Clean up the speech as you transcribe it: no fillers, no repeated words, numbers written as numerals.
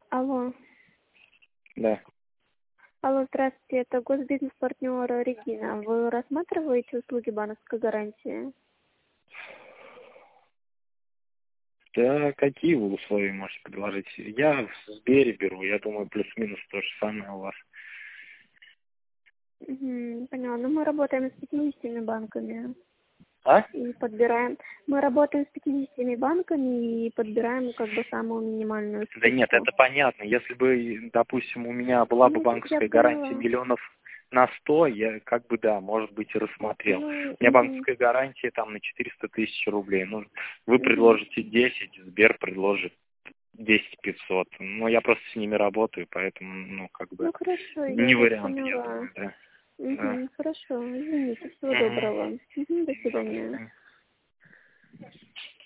Алло. Да. Алло, здравствуйте, это госбизнес-партнер Регина. Вы рассматриваете услуги банковской гарантии? Да, какие вы условия можете предложить? Я в Сбере беру, я думаю, плюс-минус то же самое у вас. Поняла. Ну, мы работаем с 50 банками А? и подбираем. Мы работаем с 50 банками и подбираем как бы самую минимальную Да нет, скидку. это понятно. Если бы, допустим, у меня была бы Ну, я банковская гарантия поняла. миллионов на 100, я как бы, да, может быть, и рассмотрел. Ну, У меня банковская гарантия там на 400 тысяч рублей. Ну, вы мгм. предложите 10, Сбер предложит 10 500. Ну, я просто с ними работаю, поэтому, ну, как бы, Ну, хорошо, я не вас вариант, я поняла. думаю, да. Да. Хорошо, извините, всего Мгм. доброго. До свидания.